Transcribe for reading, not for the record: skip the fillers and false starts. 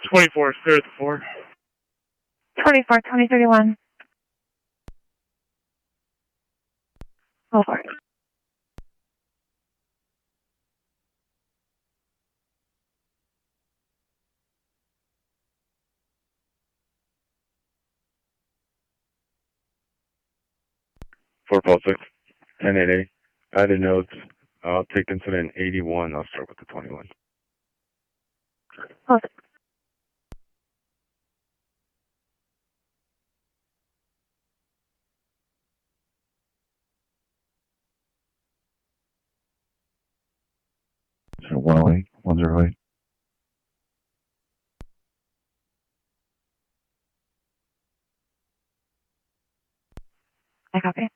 24, clear at the 4. 24, 2031. Go for it. Four Paul 6, 1088. Added notes. I'll take incident 81. I'll start with the 21. Close it. So 108, 108. I copy.